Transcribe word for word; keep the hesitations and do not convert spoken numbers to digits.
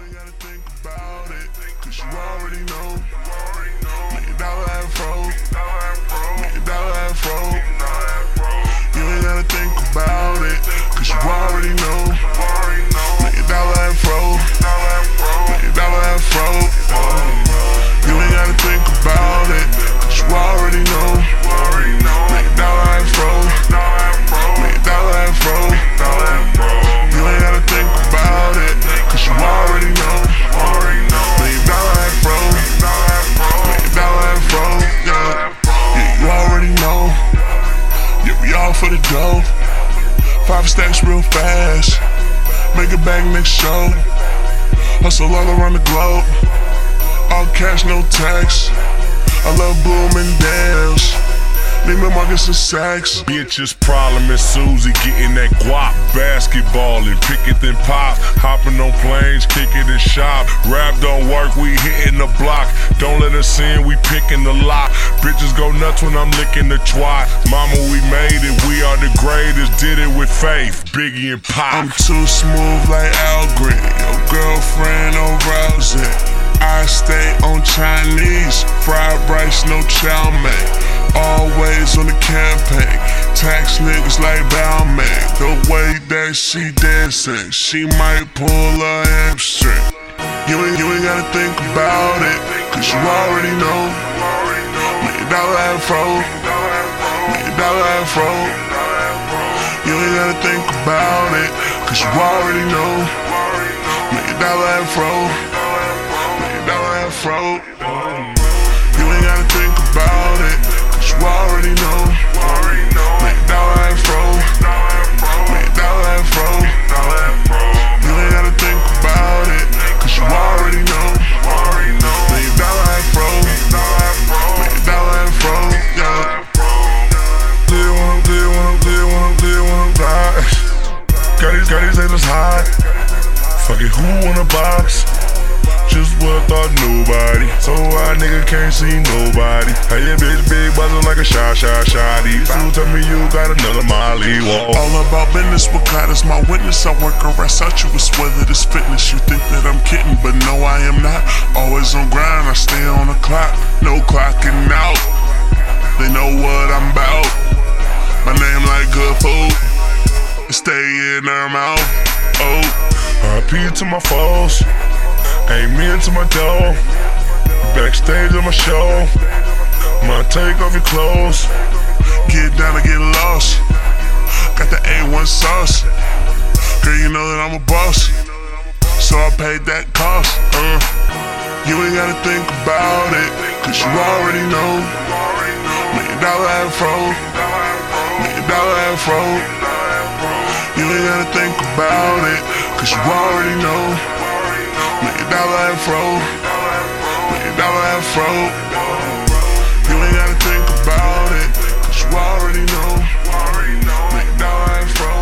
ain't gotta think about it, cause you already know. Million dollar afro, million dollar afro. You ain't gotta think about it, cause you already know. Million dollar afro, million dollar afro. You ain't gotta think about it, cause you already know. Million dollar afro, million dollar afro. You ain't gotta think about it, cause you already know. Million dollar afro, million dollar afro. Yeah, yeah, you already know. Yeah, we all for the dough. Five stacks real fast, make it back next show. Hustle all around the globe, all cash, no tax. I love booming dance, Neiman Marcus and Saks. Bitch's problem is Susie getting that guap, basketballing, pick it then pop, hopping on planes, kick it and shop. Rap don't work, we hitting the block. Don't let us in, we picking the lock. Bitches go nuts when I'm licking the twat. Mama, we made it, we are the greatest. Did it with faith, Biggie and Pop. I'm too smooth like Al Green, your girlfriend on Rousey. I stay on Chinese, fried rice, no chow mein. Always on the campaign, tax niggas like Balmain. The way that she dancing, she might pull a hamstring. You ain't, you ain't gotta think about it, cause you already know. Million dollar afro, million dollar afro. You ain't gotta think about it, cause you already know. Million dollar afro, million dollar afro. You ain't gotta think about it, cause you already know. Million dollar afro, million dollar afro. You ain't gotta think about it, cause you already know. Million dollar afro, million dollar afro. Yeah. Clear when I'm clear when I'm clear when I'm clear when I'm fly. Got these, got these haters hot. Fuck it, who wanna box? Just what thought nobody. So why nigga can't see nobody? Hey, your bitch big buzzing like a shot, shot, shotty. So tell me you got another Molly. Whoa. All about business, what God is my witness. I work a rest out you was whether this fitness. You think that I'm kidding, but no I am not. Always on grind, I stay on the clock. No clocking out, they know what I'm about. My name like good food, stay in their mouth. Oh, R I P to my foes, amen to my dough. Backstage on my show, I'ma take off your clothes. get down or get lost. Got the A one sauce. Girl, you know that I'm a boss, so I paid that cost. uh. You ain't gotta think about it, cause you already know. Million dollar afro, million dollar afro. You ain't gotta think about it, cause you already know. Million dollar afro, million dollar afro. You ain't gotta think about it, cause you already know. Million dollar afro.